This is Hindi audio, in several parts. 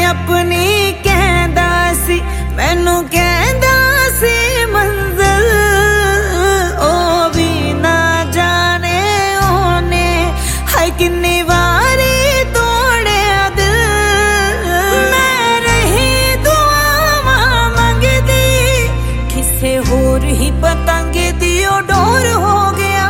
अपनी कहंदा सी, मैनू कहंदा सी मंजिल, ओ भी ना जाने ओने हाय किन्नी वारी तोड़िया दिल। मैं रही दुआवां मंगदी, किसे होर ही पतंग दी ओ डोर हो गया।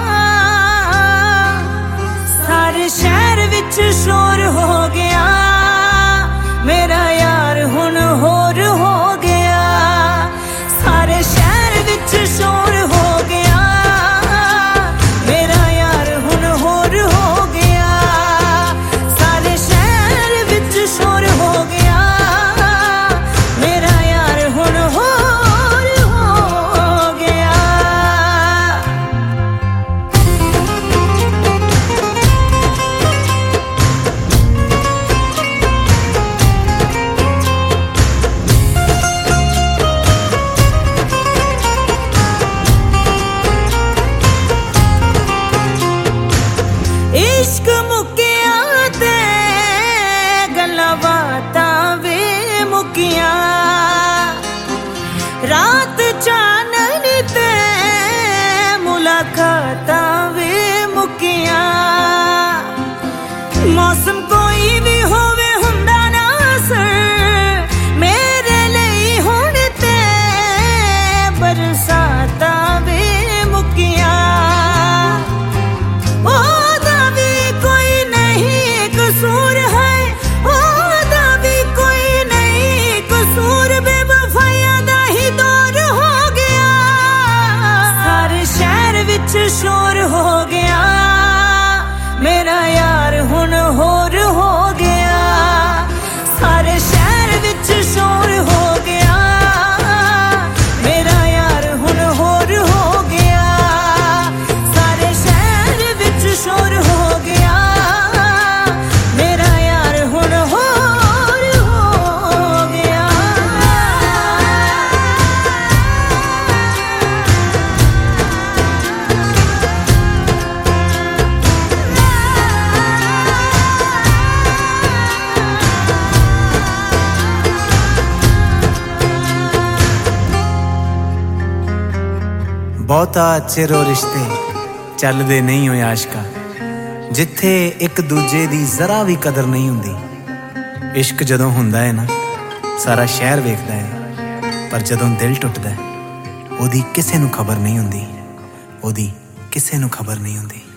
सारे शहर विच शोर हो गया, मेरा यार हुण होर हो गया। सारे शहर विच शोर हो गया, मेरा यार हुण होर हो गया। सारे शहर विच शोर हो गया, मेरा यार हुण होर हो गया। इश्क मुकिया ते गल्लां बातां वे मुकिया, रात चानन ते मुलाकातां वे मुकिया। मौसम कोई भी होवे हुंदा ना असर, मेरे लई हुण ते बरसातां वे मुकिया। कसूर है ओदा भी कोई नहीं कसूर, बेवफाइयां दा ही दौर हो गया। सारे शहर विच शोर हो गया, मेरा यार हुण होर हो गया। सारे शहर विच शोर हो गया, मेरा यार हुण होर हो गया। सारे शहर विच शोर हो गया, बहुता चिरो रिश्ते चलदे नहीं होए आशका, जिथे एक दूजे दी जरा भी कदर नहीं हुंदी। इश्क जदों हुंदा है ना, सारा शहर वेखदा है, पर जदों दिल टुटदा है, ओदी किसे नूं खबर नहीं हुंदी, ओदी किसे नूं खबर नहीं हुंदी।